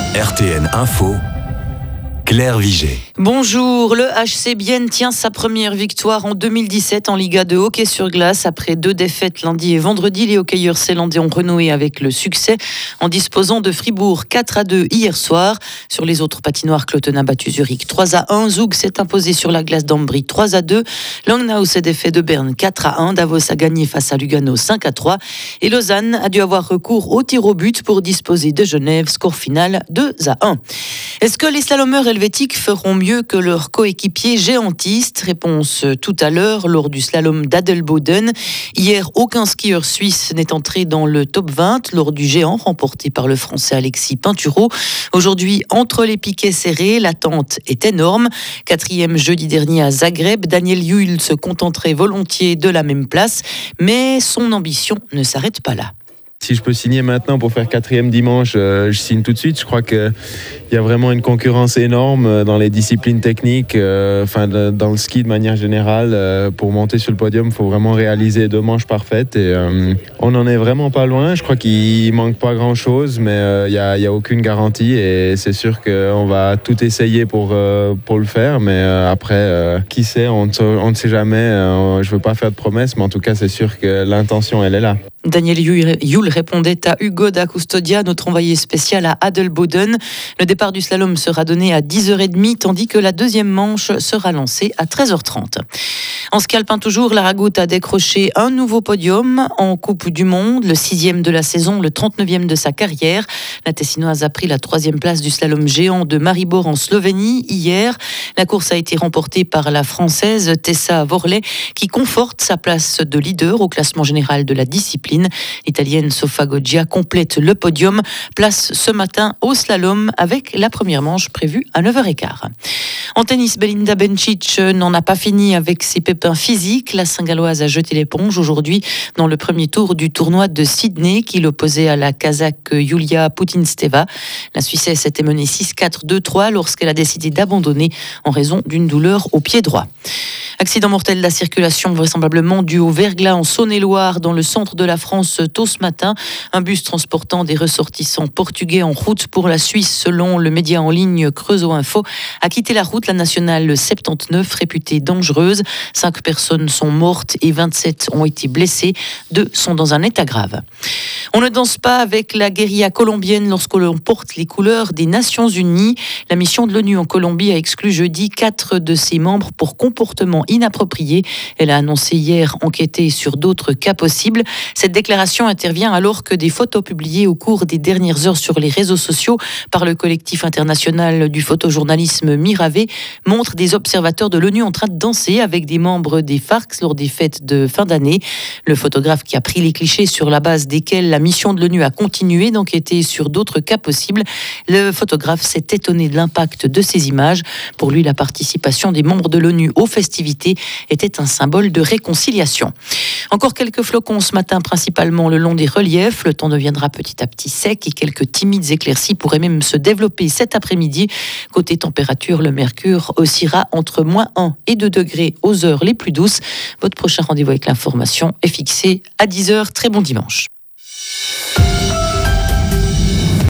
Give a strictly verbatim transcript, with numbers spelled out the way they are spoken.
R T N Info, Claire Vigée. Bonjour, le H C Bienne tient sa première victoire en deux mille dix-sept en Liga de hockey sur glace. Après deux défaites lundi et vendredi, les hockeyeurs zélandais ont renoué avec le succès en disposant de Fribourg quatre à deux hier soir. Sur les autres patinoires, Cloton a battu Zurich trois à un, Zug s'est imposé sur la glace d'Ambry trois à deux, Langnau s'est défait de Berne quatre à un, Davos a gagné face à Lugano cinq à trois et Lausanne a dû avoir recours au tir au but pour disposer de Genève, score final deux à un. Est-ce que les slalomeurs helvétiques feront mieux que leurs coéquipiers géantistes? Réponse tout à l'heure lors du slalom d'Adelboden. Hier, aucun skieur suisse n'est entré dans le top vingt lors du géant remporté par le Français Alexis Pinturo. Aujourd'hui, entre les piquets serrés, l'attente est énorme. Quatrième jeudi dernier à Zagreb, Daniel Juhl se contenterait volontiers de la même place, mais son ambition ne s'arrête pas là. Si je peux signer maintenant pour faire quatrième dimanche, euh, je signe tout de suite. Je crois qu'il y a vraiment une concurrence énorme dans les disciplines techniques, euh, enfin de, dans le ski de manière générale. Euh, pour monter sur le podium, il faut vraiment réaliser deux manches parfaites et euh, on n'en est vraiment pas loin. Je crois qu'il manque pas grand-chose, mais il euh, n'y a, y a aucune garantie et c'est sûr qu'on va tout essayer pour, euh, pour le faire. Mais euh, après, euh, qui sait, on ne, on ne sait jamais. Euh, je ne veux pas faire de promesses, mais en tout cas, c'est sûr que l'intention, elle est là. Daniel Juhl répondait à Hugo da Custodia, notre envoyé spécial à Adelboden. Le départ du slalom sera donné à dix heures trente, tandis que la deuxième manche sera lancée à treize heures trente. En ski alpin toujours, la Ragout a décroché un nouveau podium en Coupe du Monde, le sixième de la saison, le trente-neuvième de sa carrière. La Tessinoise a pris la troisième place du slalom géant de Maribor en Slovénie hier. La course a été remportée par la Française Tessa Worley, qui conforte sa place de leader au classement général de la discipline. L'Italienne Sofa Goggia complète le podium. Place ce matin au slalom avec la première manche prévue à neuf heures quinze. En tennis, Belinda Bencic n'en a pas fini avec ses pépins physiques. La Saint-Galloise a jeté l'éponge aujourd'hui dans le premier tour du tournoi de Sydney qui l'opposait à la Kazakh Yulia Putintseva. La Suissesse était menée six quatre deux trois lorsqu'elle a décidé d'abandonner en raison d'une douleur au pied droit. Accident mortel de la circulation vraisemblablement dû au verglas en Saône-et-Loire dans le centre de la France tôt ce matin. Un bus transportant des ressortissants portugais en route pour la Suisse selon le média en ligne Creusot Info a quitté la route, la nationale soixante-dix-neuf réputée dangereuse. Cinq personnes sont mortes et vingt-sept ont été blessées. Deux sont dans un état grave. On ne danse pas avec la guérilla colombienne lorsque l'on porte les couleurs des Nations Unies. La mission de l'ONU en Colombie a exclu jeudi quatre de ses membres pour comportement inapproprié. Elle a annoncé hier enquêter sur d'autres cas possibles. Cette déclaration intervient alors que des photos publiées au cours des dernières heures sur les réseaux sociaux par le collectif international du photojournalisme Mirave montrent des observateurs de l'ONU en train de danser avec des membres des FARC lors des fêtes de fin d'année. Le photographe qui a pris les clichés sur la base desquels la mission de l'ONU a continué d'enquêter sur d'autres cas possibles. Le photographe s'est étonné de l'impact de ces images. Pour lui, la participation des membres de l'ONU aux festivités était un symbole de réconciliation. Encore quelques flocons ce matin, principalement le long des reliefs. Le temps deviendra petit à petit sec et quelques timides éclaircies pourraient même se développer cet après-midi. Côté température, le mercure oscillera entre moins un et deux degrés aux heures les plus douces. Votre prochain rendez-vous avec l'information est fixé à dix heures. Très bon dimanche.